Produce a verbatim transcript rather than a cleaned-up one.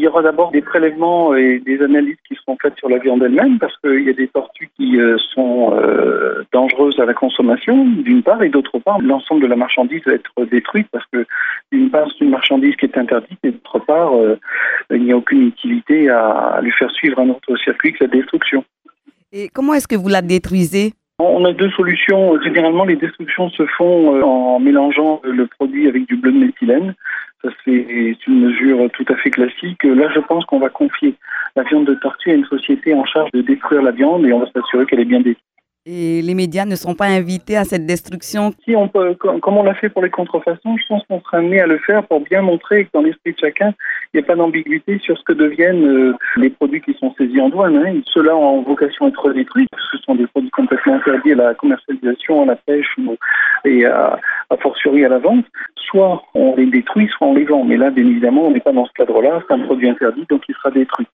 y aura d'abord des prélèvements et des analyses qui seront faites sur la viande elle-même, parce qu'il y a des tortues qui euh, sont euh, dangereuses à la consommation, d'une part, et d'autre part, l'ensemble de la marchandise va être détruite, parce que d'une part, c'est une marchandise qui est interdite, et d'autre part, euh, il n'y a aucune utilité à, à lui faire suivre un autre circuit que la destruction. Et comment est-ce que vous la détruisez? On a deux solutions. Généralement, les destructions se font en mélangeant le produit avec du bleu de méthylène. Ça, c'est une mesure tout à fait classique. Là, je pense qu'on va confier la viande de tortue à une société en charge de détruire la viande et on va s'assurer qu'elle est bien détruite. Et les médias ne sont pas invités à cette destruction? Si on peut, comme on l'a fait pour les contrefaçons, je pense qu'on sera amené à le faire pour bien montrer que dans l'esprit de chacun, il n'y a pas d'ambiguïté sur ce que deviennent euh, les produits qui sont saisis en douane. Hein. Ceux-là ont vocation à être détruits, parce que ce sont des produits complètement interdits à la commercialisation, à la pêche et à, à fortiori à la vente. Soit on les détruit, soit on les vend. Mais là, bien évidemment, on n'est pas dans ce cadre-là. C'est un produit interdit, donc il sera détruit.